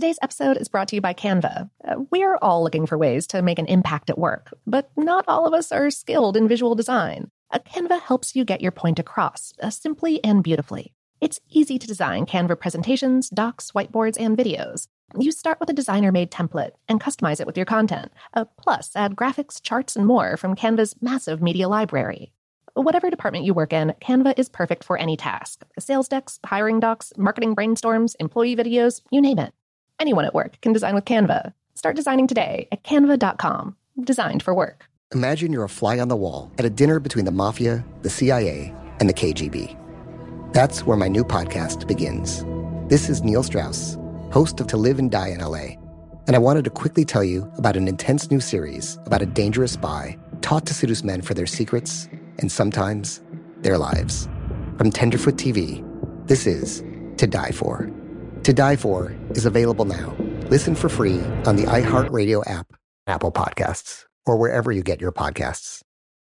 Today's episode is brought to you by Canva. We're all looking for ways to make an impact at work, but not all of us are skilled in visual design. Canva helps you get your point across, simply and beautifully. It's easy to design Canva presentations, docs, whiteboards, and videos. You start with a designer-made template and customize it with your content. Plus, add graphics, charts, and more from Canva's massive media library. Whatever department you work in, Canva is perfect for any task. Sales decks, hiring docs, marketing brainstorms, employee videos, you name it. Anyone at work can design with Canva. Start designing today at canva.com. Designed for work. Imagine you're a fly on the wall at a dinner between the mafia, the CIA, and the KGB. That's where my new podcast begins. This is Neil Strauss, host of To Live and Die in LA. And I wanted to quickly tell you about an intense new series about a dangerous spy taught to seduce men for their secrets and sometimes their lives. From Tenderfoot TV, this is To Die For. To Die For is available now. Listen for free on the iHeartRadio app, Apple Podcasts, or wherever you get your podcasts.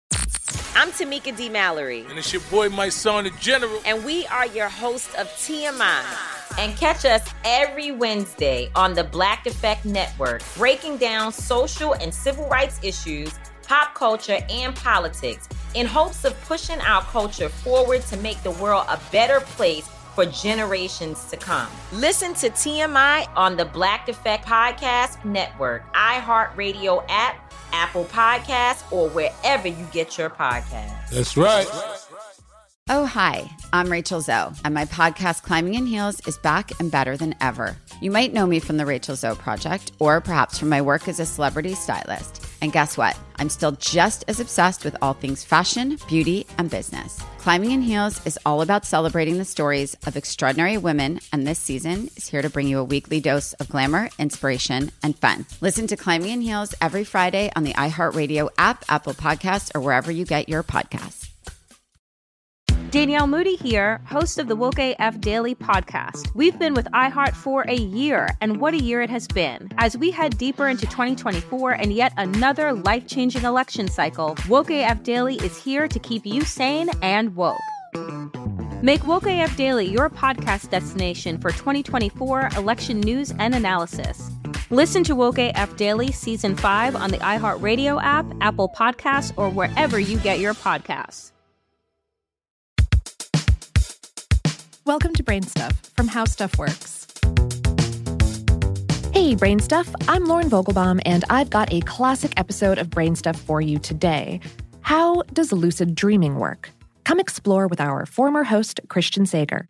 I'm Tamika D. Mallory. And it's your boy, my son, the General. And we are your hosts of TMI. And catch us every Wednesday on the Black Effect Network, breaking down social and civil rights issues, pop culture, and politics in hopes of pushing our culture forward to make the world a better place for generations to come. Listen to TMI on the Black Effect Podcast Network, iHeartRadio app, Apple Podcasts, or wherever you get your podcasts. That's right. Oh, hi, I'm Rachel Zoe, and my podcast, Climbing in Heels, is back and better than ever. You might know me from the Rachel Zoe Project, or perhaps from my work as a celebrity stylist. And guess what? I'm still just as obsessed with all things fashion, beauty, and business. Climbing in Heels is all about celebrating the stories of extraordinary women, and this season is here to bring you a weekly dose of glamour, inspiration, and fun. Listen to Climbing in Heels every Friday on the iHeartRadio app, Apple Podcasts, or wherever you get your podcasts. Danielle Moody here, host of the Woke AF Daily podcast. We've been with iHeart for a year, and what a year it has been. As we head deeper into 2024 and yet another life-changing election cycle, Woke AF Daily is here to keep you sane and woke. Make Woke AF Daily your podcast destination for 2024 election news and analysis. Listen to Woke AF Daily Season 5 on the iHeartRadio app, Apple Podcasts, or wherever you get your podcasts. Welcome to Brain Stuff from How Stuff Works. Hey, Brain Stuff, I'm Lauren Vogelbaum, and I've got a classic episode of Brain Stuff for you today. How does lucid dreaming work? Come explore with our former host, Christian Sager.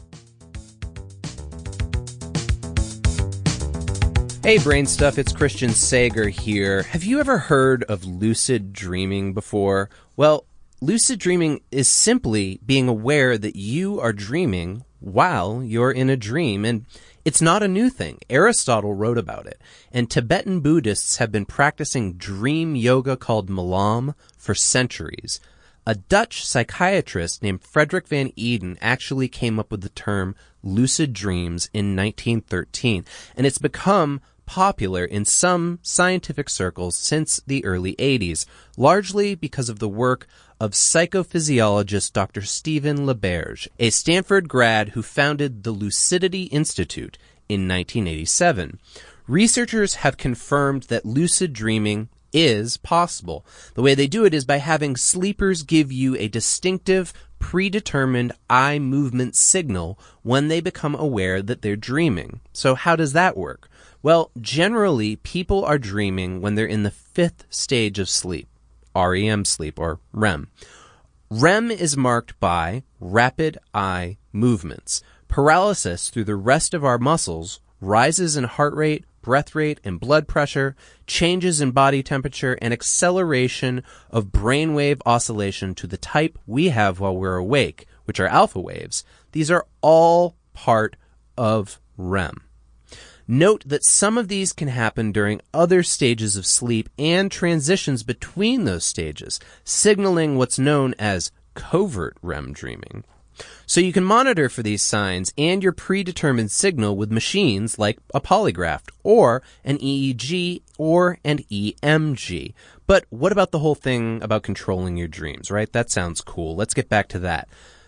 Hey, Brain Stuff, it's Christian Sager here. Have you ever heard of lucid dreaming before? Well, lucid dreaming is simply being aware that you are dreaming while you're in a dream, and it's not a new thing. Aristotle wrote about it, and Tibetan Buddhists have been practicing dream yoga called Malam for centuries. A Dutch psychiatrist named Frederick van Eden actually came up with the term lucid dreams in 1913, and it's become popular in some scientific circles since the early 80s, largely because of the work of psychophysiologist Dr. Stephen LaBerge, a Stanford grad who founded the Lucidity Institute in 1987. Researchers have confirmed that lucid dreaming is possible. The way they do it is by having sleepers give you a distinctive, predetermined eye movement signal when they become aware that they're dreaming. So how does that work? Well, generally, people are dreaming when they're in the fifth stage of sleep, REM sleep, or REM. REM is marked by rapid eye movements, paralysis through the rest of our muscles, rises in heart rate, breath rate, and blood pressure, changes in body temperature, and acceleration of brainwave oscillation to the type we have while we're awake, which are alpha waves. These are all part of REM. Note that some of these can happen during other stages of sleep and transitions between those stages, signaling what's known as covert REM dreaming. So you can monitor for these signs and your predetermined signal with machines like a polygraph or an EEG or an EMG. But what about the whole thing about controlling your dreams, right? That sounds cool. Let's get back to that.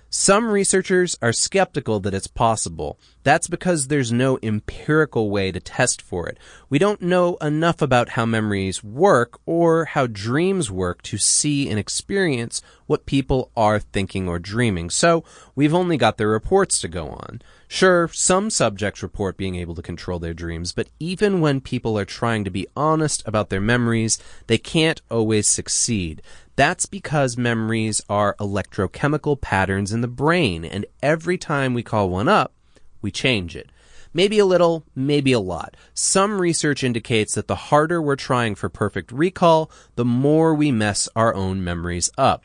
Some researchers are skeptical that it's possible. That's because there's no empirical way to test for it. We don't know enough about how memories work or how dreams work to see and experience what people are thinking or dreaming. So we've only got their reports to go on. Sure, some subjects report being able to control their dreams, but even when people are trying to be honest about their memories, they can't always succeed. That's because memories are electrochemical patterns in the brain, and every time we call one up, we change it. Maybe a little, maybe a lot. Some research indicates that the harder we're trying for perfect recall, the more we mess our own memories up.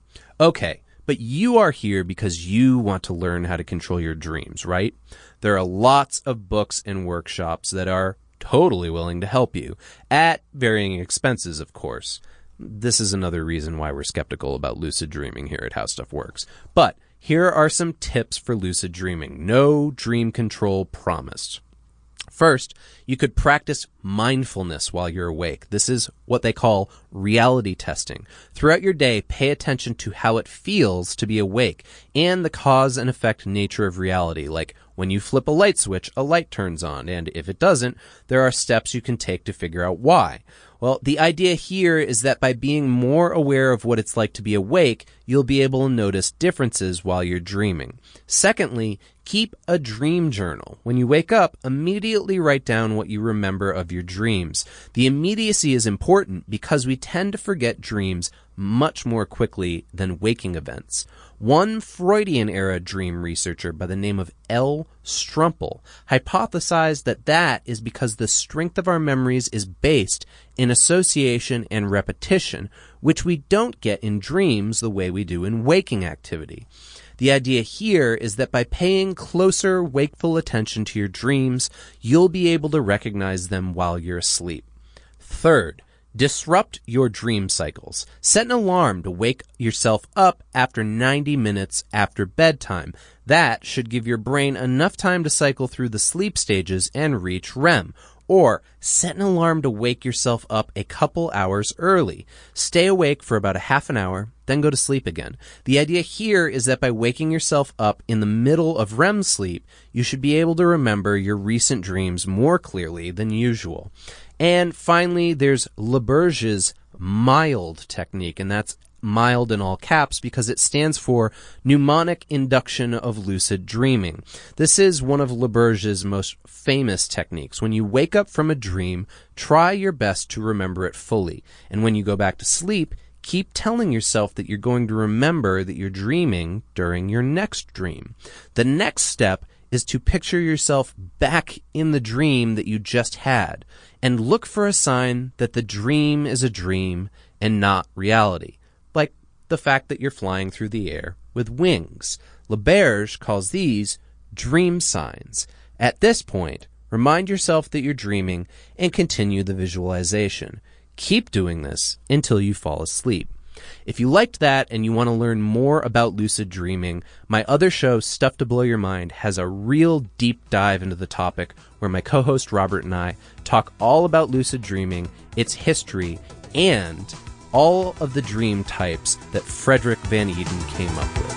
Okay, but you are here because you want to learn how to control your dreams, right? There are lots of books and workshops that are totally willing to help you, at varying expenses, of course. This is another reason why we're skeptical about lucid dreaming here at How Stuff Works. But here are some tips for lucid dreaming. No dream control promised. First, you could practice mindfulness while you're awake. This is what they call reality testing. Throughout your day, pay attention to how it feels to be awake and the cause and effect nature of reality. Like when you flip a light switch, a light turns on, and if it doesn't, there are steps you can take to figure out why. Well, the idea here is that by being more aware of what it's like to be awake, you'll be able to notice differences while you're dreaming. Secondly, keep a dream journal. When you wake up, immediately write down what you remember of your dreams. The immediacy is important because we tend to forget dreams much more quickly than waking events. One Freudian-era dream researcher by the name of L. Strumpel hypothesized that is because the strength of our memories is based in association and repetition, which we don't get in dreams the way we do in waking activity. The idea here is that by paying closer, wakeful attention to your dreams, you'll be able to recognize them while you're asleep. Third, disrupt your dream cycles. Set an alarm to wake yourself up after 90 minutes after bedtime. That should give your brain enough time to cycle through the sleep stages and reach REM. Or set an alarm to wake yourself up a couple hours early. Stay awake for about a half an hour, then go to sleep again. The idea here is that by waking yourself up in the middle of REM sleep, you should be able to remember your recent dreams more clearly than usual. And finally, there's LaBerge's MILD technique, and that's mild in all caps because it stands for mnemonic induction of lucid dreaming. This is one of LaBerge's most famous techniques. When you wake up from a dream, try your best to remember it fully. And when you go back to sleep, keep telling yourself that you're going to remember that you're dreaming during your next dream. The next step is to picture yourself back in the dream that you just had and look for a sign that the dream is a dream and not reality, like the fact that you're flying through the air with wings. LaBerge calls these dream signs. At this point, remind yourself that you're dreaming and continue the visualization. Keep doing this until you fall asleep. If you liked that and you want to learn more about lucid dreaming, my other show, Stuff to Blow Your Mind, has a real deep dive into the topic where my co-host Robert and I talk all about lucid dreaming, its history, and all of the dream types that Frederick Van Eden came up with.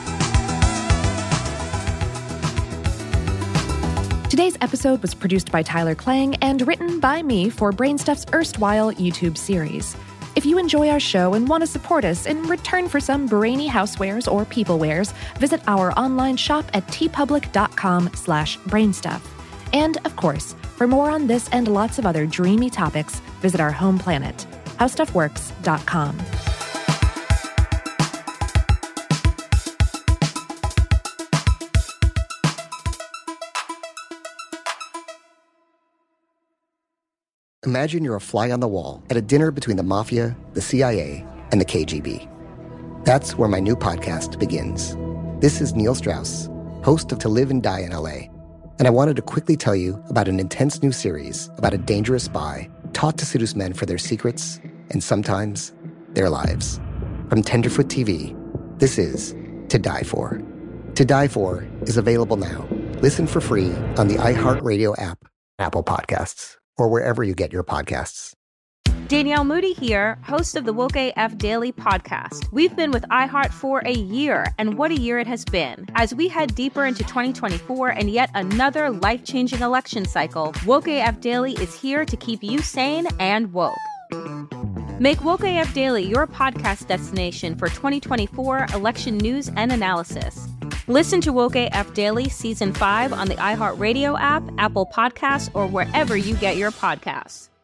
Today's episode was produced by Tyler Klang and written by me for Brainstuff's erstwhile YouTube series. If you enjoy our show and want to support us in return for some brainy housewares or peoplewares, visit our online shop at tpublic.com/brainstuff. And, of course, for more on this and lots of other dreamy topics, visit our home planet, howstuffworks.com. Imagine you're a fly on the wall at a dinner between the Mafia, the CIA, and the KGB. That's where my new podcast begins. This is Neil Strauss, host of To Live and Die in LA, and I wanted to quickly tell you about an intense new series about a dangerous spy taught to seduce men for their secrets and sometimes their lives. From Tenderfoot TV, this is To Die For. To Die For is available now. Listen for free on the iHeartRadio app, Apple Podcasts, or wherever you get your podcasts. Danielle Moody here, host of the Woke AF Daily podcast. We've been with iHeart for a year, and what a year it has been. As we head deeper into 2024 and yet another life-changing election cycle, Woke AF Daily is here to keep you sane and woke. Make Woke AF Daily your podcast destination for 2024 election news and analysis. Listen to Woke AF Daily Season 5 on the iHeartRadio app, Apple Podcasts, or wherever you get your podcasts.